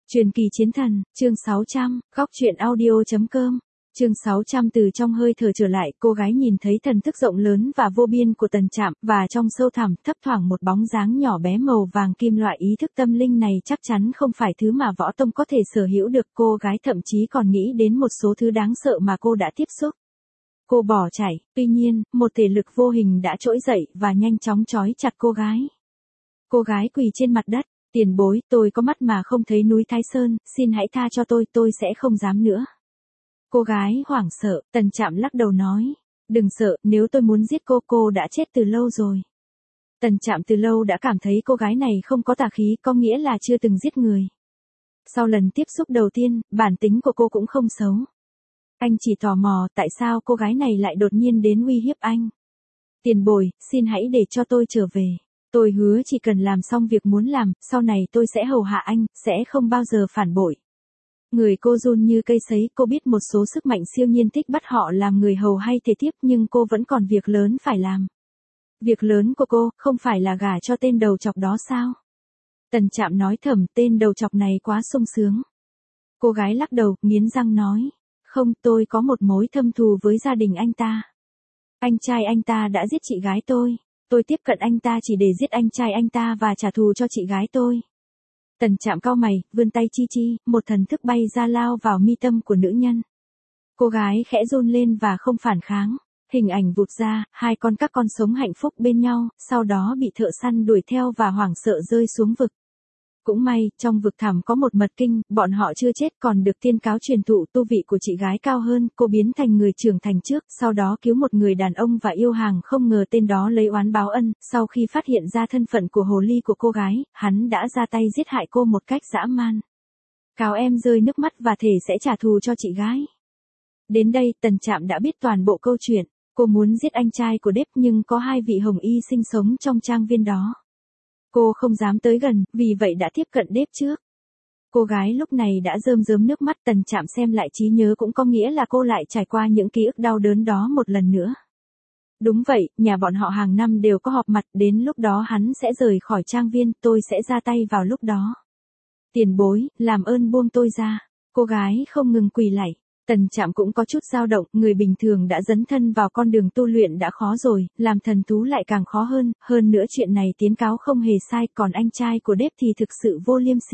Truyền kỳ chiến thần, chương 600, góc truyện audio.com. Chương 600 từ trong hơi thở trở lại, cô gái nhìn thấy thần thức rộng lớn và vô biên của Tần Trạm, và trong sâu thẳm thấp thoảng một bóng dáng nhỏ bé màu vàng kim. Loại ý thức tâm linh này chắc chắn không phải thứ mà võ tông có thể sở hữu được. Cô gái thậm chí còn nghĩ đến một số thứ đáng sợ mà cô đã tiếp xúc. Cô bỏ chạy, tuy nhiên, một thể lực vô hình đã trỗi dậy và nhanh chóng trói chặt cô gái. Cô gái quỳ trên mặt đất. Tiền bối, tôi có mắt mà không thấy núi Thái Sơn, xin hãy tha cho tôi sẽ không dám nữa. Cô gái hoảng sợ, Tần Trạm lắc đầu nói, đừng sợ, nếu tôi muốn giết cô đã chết từ lâu rồi. Tần Trạm từ lâu đã cảm thấy cô gái này không có tà khí, có nghĩa là chưa từng giết người. Sau lần tiếp xúc đầu tiên, bản tính của cô cũng không xấu. Anh chỉ tò mò tại sao cô gái này lại đột nhiên đến uy hiếp anh. Tiền bối, xin hãy để cho tôi trở về. Tôi hứa chỉ cần làm xong việc muốn làm, sau này tôi sẽ hầu hạ anh, sẽ không bao giờ phản bội. Người cô run như cây sấy, cô biết một số sức mạnh siêu nhiên thích bắt họ làm người hầu hay thế thiếp, nhưng cô vẫn còn việc lớn phải làm. Việc lớn của cô, không phải là gả cho tên đầu chọc đó sao? Tần Trạm nói thầm, tên đầu chọc này quá sung sướng. Cô gái lắc đầu, nghiến răng nói, không, tôi có một mối thâm thù với gia đình anh ta. Anh trai anh ta đã giết chị gái tôi tiếp cận anh ta chỉ để giết anh trai anh ta và trả thù cho chị gái tôi. Tần Trạm cau mày, vươn tay chi, một thần thức bay ra lao vào mi tâm của nữ nhân. Cô gái khẽ run lên và không phản kháng. Hình ảnh vụt ra, hai các con sống hạnh phúc bên nhau, sau đó bị thợ săn đuổi theo và hoảng sợ rơi xuống vực. Cũng may, trong vực thẳm có một mật kinh, bọn họ chưa chết còn được tiên cáo truyền thụ. Tu vị của chị gái cao hơn, cô biến thành người trưởng thành trước, sau đó cứu một người đàn ông và yêu hàng. Không ngờ tên đó lấy oán báo ân, sau khi phát hiện ra thân phận của hồ ly của cô gái, hắn đã ra tay giết hại cô một cách dã man. Cáo em rơi nước mắt và thề sẽ trả thù cho chị gái. Đến đây, Tần Trạm đã biết toàn bộ câu chuyện. Cô muốn giết anh trai của Đếp nhưng có hai vị hồng y sinh sống trong trang viên đó. Cô không dám tới gần, vì vậy đã tiếp cận Đếp trước. Cô gái lúc này đã rơm rớm nước mắt. Tần Trạm xem lại trí nhớ cũng có nghĩa là cô lại trải qua những ký ức đau đớn đó một lần nữa. Đúng vậy, nhà bọn họ hàng năm đều có họp mặt, đến lúc đó hắn sẽ rời khỏi trang viên, tôi sẽ ra tay vào lúc đó. Tiền bối, làm ơn buông tôi ra. Cô gái không ngừng quỳ lạy. Tần Trạm cũng có chút dao động, người bình thường đã dấn thân vào con đường tu luyện đã khó rồi, làm thần thú lại càng khó hơn nữa chuyện này tiến cáo không hề sai, còn anh trai của Đếp thì thực sự vô liêm sỉ.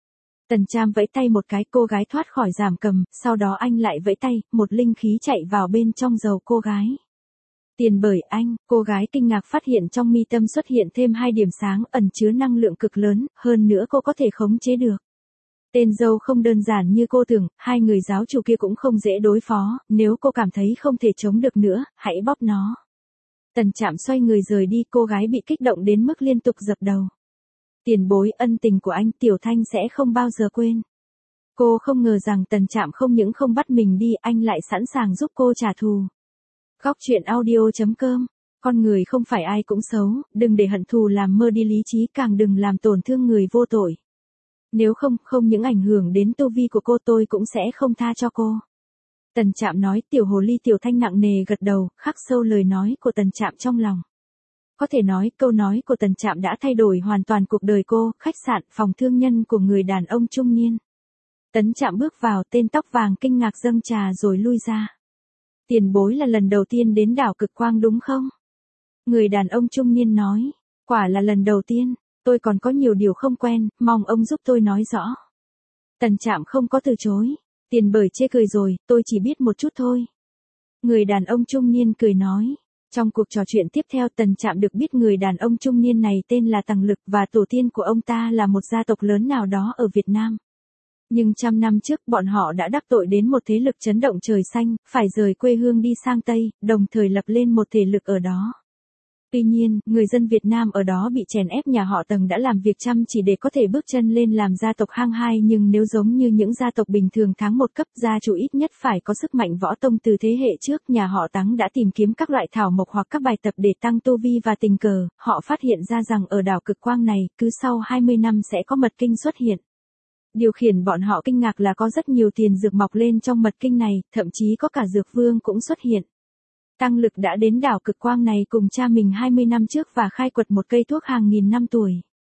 Tần Trạm vẫy tay một cái, cô gái thoát khỏi giam cầm, sau đó anh lại vẫy tay, một linh khí chạy vào bên trong dầu cô gái. Tiền bởi anh, cô gái kinh ngạc phát hiện trong mi tâm xuất hiện thêm hai điểm sáng ẩn chứa năng lượng cực lớn, hơn nữa cô có thể khống chế được. Tên dâu không đơn giản như cô tưởng, hai người giáo chủ kia cũng không dễ đối phó, nếu cô cảm thấy không thể chống được nữa, hãy bóp nó. Tần Trạm xoay người rời đi, cô gái bị kích động đến mức liên tục dập đầu. Tiền bối, ân tình của anh Tiểu Thanh sẽ không bao giờ quên. Cô không ngờ rằng Tần Trạm không những không bắt mình đi, anh lại sẵn sàng giúp cô trả thù. Góc truyện audio.com. Con người không phải ai cũng xấu, đừng để hận thù làm mơ đi lý trí, càng đừng làm tổn thương người vô tội. Nếu không những ảnh hưởng đến tu vi của cô tôi cũng sẽ không tha cho cô. Tần Trạm nói, tiểu hồ ly Tiểu Thanh nặng nề gật đầu, khắc sâu lời nói của Tần Trạm trong lòng. Có thể nói, câu nói của Tần Trạm đã thay đổi hoàn toàn cuộc đời cô, khách sạn, phòng thương nhân của người đàn ông trung niên. Tần Trạm bước vào, tên tóc vàng kinh ngạc dâng trà rồi lui ra. Tiền bối là lần đầu tiên đến đảo Cực Quang đúng không? Người đàn ông trung niên nói, quả là lần đầu tiên. Tôi còn có nhiều điều không quen, mong ông giúp tôi nói rõ. Tần Trạm không có từ chối. Tiền bởi chê cười rồi, tôi chỉ biết một chút thôi. Người đàn ông trung niên cười nói. Trong cuộc trò chuyện tiếp theo, Tần Trạm được biết người đàn ông trung niên này tên là Tằng Lực và tổ tiên của ông ta là một gia tộc lớn nào đó ở Việt Nam. Nhưng 100 năm trước bọn họ đã đắc tội đến một thế lực chấn động trời xanh, phải rời quê hương đi sang Tây, đồng thời lập lên một thể lực ở đó. Tuy nhiên, người dân Việt Nam ở đó bị chèn ép, nhà họ Tầng đã làm việc chăm chỉ để có thể bước chân lên làm gia tộc hang hai, nhưng nếu giống như những gia tộc bình thường tháng một cấp, gia chủ ít nhất phải có sức mạnh võ tông từ thế hệ trước. Nhà họ Tắng đã tìm kiếm các loại thảo mộc hoặc các bài tập để tăng tu vi và tình cờ, họ phát hiện ra rằng ở đảo Cực Quang này, cứ sau 20 năm sẽ có mật kinh xuất hiện. Điều khiến bọn họ kinh ngạc là có rất nhiều tiền dược mọc lên trong mật kinh này, thậm chí có cả dược vương cũng xuất hiện. Tăng Lực đã đến đảo Cực Quang này cùng cha mình 20 năm trước và khai quật một cây thuốc hàng nghìn năm tuổi.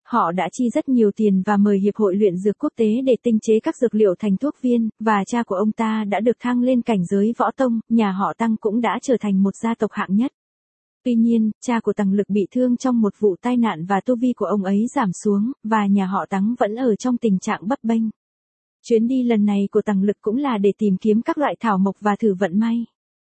họ đã chi rất nhiều tiền và mời Hiệp hội Luyện Dược Quốc tế để tinh chế các dược liệu thành thuốc viên, và cha của ông ta đã được thăng lên cảnh giới võ tông, nhà họ Tăng cũng đã trở thành một gia tộc hạng nhất. Tuy nhiên, cha của Tằng Lực bị thương trong một vụ tai nạn và tu vi của ông ấy giảm xuống, và nhà họ Tằng vẫn ở trong tình trạng bấp bênh. Chuyến đi lần này của Tằng Lực cũng là để tìm kiếm các loại thảo mộc và thử vận may.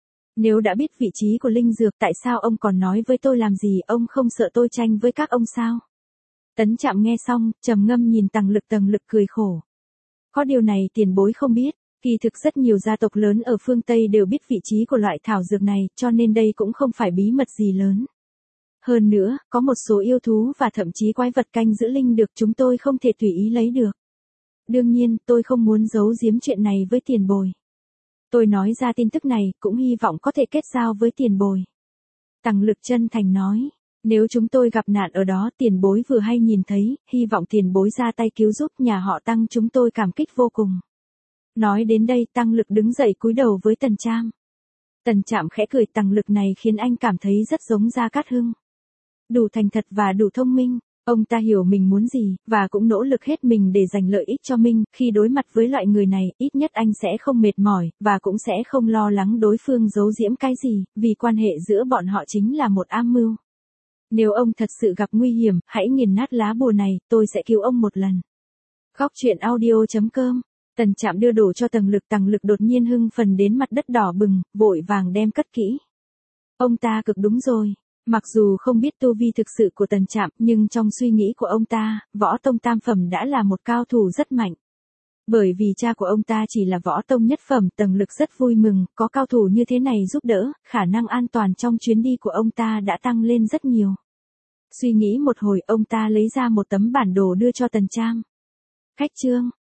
Nếu đã biết vị trí của linh dược, tại sao ông còn nói với tôi làm gì, ông không sợ tôi tranh với các ông sao? Tấn Trạm nghe xong, trầm ngâm nhìn Tằng Lực cười khổ. Có điều này tiền bối không biết, kỳ thực rất nhiều gia tộc lớn ở phương Tây đều biết vị trí của loại thảo dược này, cho nên đây cũng không phải bí mật gì lớn. Hơn nữa, có một số yêu thú và thậm chí quái vật canh giữ linh được chúng tôi không thể tùy ý lấy được. Đương nhiên, tôi không muốn giấu giếm chuyện này với tiền bối. Tôi nói ra tin tức này, cũng hy vọng có thể kết giao với tiền bối. Tằng Lực chân thành nói, nếu chúng tôi gặp nạn ở đó tiền bối vừa hay nhìn thấy, hy vọng tiền bối ra tay cứu giúp nhà họ Tăng chúng tôi cảm kích vô cùng. Nói đến đây Tăng Lực đứng dậy cúi đầu với Tần Trạm. Tần Trạm khẽ cười, Tằng Lực này khiến anh cảm thấy rất giống Gia Cát Hưng. Đủ thành thật và đủ thông minh, ông ta hiểu mình muốn gì, và cũng nỗ lực hết mình để giành lợi ích cho mình, khi đối mặt với loại người này, ít nhất anh sẽ không mệt mỏi, và cũng sẽ không lo lắng đối phương giấu giếm cái gì, vì quan hệ giữa bọn họ chính là một am mưu. Nếu ông thật sự gặp nguy hiểm, hãy nghiền nát lá bùa này, tôi sẽ cứu ông một lần. Góc truyện audio.com. Tần Trạm đưa đồ cho Tằng Lực đột nhiên hưng phấn đến mặt đất đỏ bừng, vội vàng đem cất kỹ. Ông ta cực đúng rồi. Mặc dù không biết tu vi thực sự của Tần Trạm, nhưng trong suy nghĩ của ông ta, võ tông tam phẩm đã là một cao thủ rất mạnh. Bởi vì cha của ông ta chỉ là võ tông nhất phẩm, Tằng Lực rất vui mừng, có cao thủ như thế này giúp đỡ, khả năng an toàn trong chuyến đi của ông ta đã tăng lên rất nhiều. Suy nghĩ một hồi, ông ta lấy ra một tấm bản đồ đưa cho Tần Trạm. Khách chương.